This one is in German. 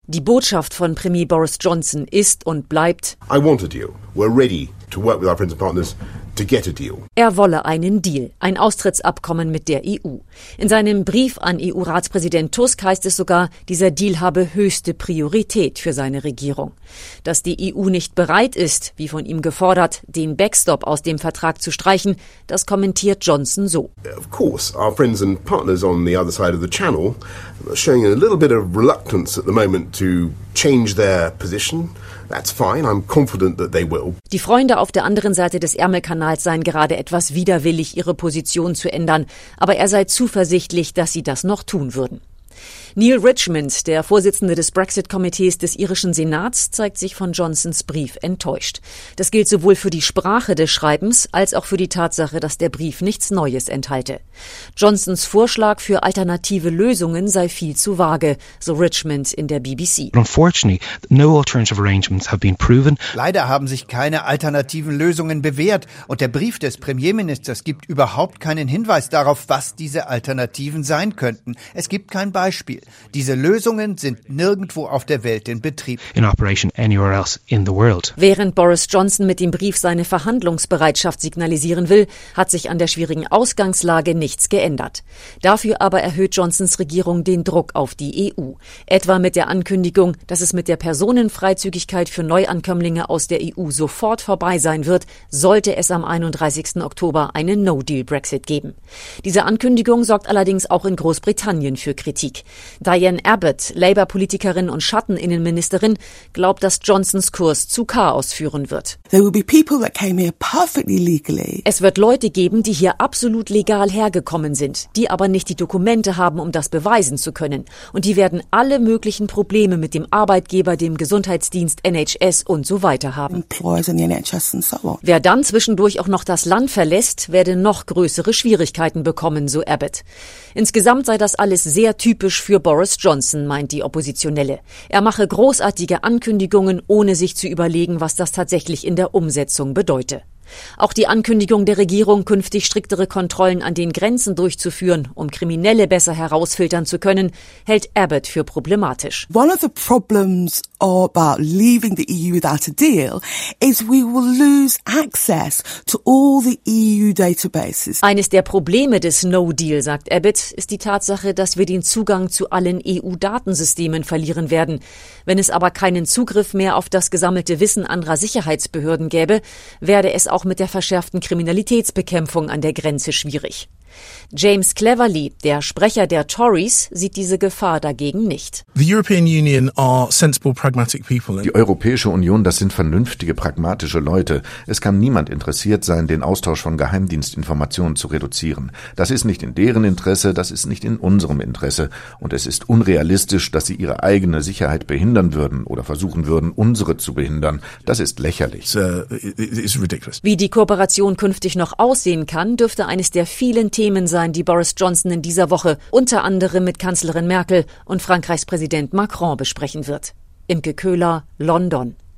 Die Botschaft von Premier Boris Johnson ist und bleibt: I want a deal. We're ready to work with our friends and partners to get a deal. Er wolle einen Deal, ein Austrittsabkommen mit der EU. In seinem Brief an EU-Ratspräsident Tusk heißt es sogar, dieser Deal habe höchste Priorität für seine Regierung. Dass die EU nicht bereit ist, wie von ihm gefordert, den Backstop aus dem Vertrag zu streichen, das kommentiert Johnson so. Of course, our friends and partners on the other side of the channel are showing a little bit of reluctance at the moment to change their position. That's fine. I'm confident that they will. Die Freunde auf der anderen Seite des Ärmelkanals seien gerade etwas widerwillig, ihre Position zu ändern, aber er sei zuversichtlich, dass sie das noch tun würden. Neil Richmond, der Vorsitzende des Brexit-Komitees des irischen Senats, zeigt sich von Johnsons Brief enttäuscht. Das gilt sowohl für die Sprache des Schreibens als auch für die Tatsache, dass der Brief nichts Neues enthalte. Johnsons Vorschlag für alternative Lösungen sei viel zu vage, so Richmond in der BBC. Unfortunately, no alternative arrangements have been proven. Leider haben sich keine alternativen Lösungen bewährt und der Brief des Premierministers gibt überhaupt keinen Hinweis darauf, was diese Alternativen sein könnten. Es gibt kein Beispiel. Diese Lösungen sind nirgendwo auf der Welt in Betrieb. In operation anywhere else in the world. Während Boris Johnson mit dem Brief seine Verhandlungsbereitschaft signalisieren will, hat sich an der schwierigen Ausgangslage nichts geändert. Dafür aber erhöht Johnsons Regierung den Druck auf die EU. Etwa mit der Ankündigung, dass es mit der Personenfreizügigkeit für Neuankömmlinge aus der EU sofort vorbei sein wird, sollte es am 31. Oktober einen No-Deal-Brexit geben. Diese Ankündigung sorgt allerdings auch in Großbritannien für Kritik. Diane Abbott, Labour-Politikerin und Schatteninnenministerin, glaubt, dass Johnsons Kurs zu Chaos führen wird. Es wird Leute geben, die hier absolut legal hergekommen sind, die aber nicht die Dokumente haben, um das beweisen zu können. Und die werden alle möglichen Probleme mit dem Arbeitgeber, dem Gesundheitsdienst, NHS und so weiter haben. Wer dann zwischendurch auch noch das Land verlässt, werde noch größere Schwierigkeiten bekommen, so Abbott. Insgesamt sei das alles sehr typisch für Boris Johnson, meint die Oppositionelle. Er mache großartige Ankündigungen, ohne sich zu überlegen, was das tatsächlich in der Umsetzung bedeute. Auch die Ankündigung der Regierung, künftig striktere Kontrollen an den Grenzen durchzuführen, um Kriminelle besser herausfiltern zu können, hält Abbott für problematisch. One of the problems about leaving the EU without a deal is we will lose access to all the EU databases. Eines der Probleme des No-Deal, sagt Abbott, ist die Tatsache, dass wir den Zugang zu allen EU-Datensystemen verlieren werden. Wenn es aber keinen Zugriff mehr auf das gesammelte Wissen anderer Sicherheitsbehörden gäbe, werde es auch mit der verschärften Kriminalitätsbekämpfung an der Grenze schwierig. James Cleverly, der Sprecher der Tories, sieht diese Gefahr dagegen nicht. The European Union are sensible, pragmatic people. Die Europäische Union, das sind vernünftige, pragmatische Leute. Es kann niemand interessiert sein, den Austausch von Geheimdienstinformationen zu reduzieren. Das ist nicht in deren Interesse, das ist nicht in unserem Interesse. Und es ist unrealistisch, dass sie ihre eigene Sicherheit behindern würden oder versuchen würden, unsere zu behindern. Das ist lächerlich. It's ridiculous. Wie die Kooperation künftig noch aussehen kann, dürfte eines der vielen Themen sein, die Boris Johnson in dieser Woche unter anderem mit Kanzlerin Merkel und Frankreichs Präsident Macron besprechen wird. Imke Köhler, London.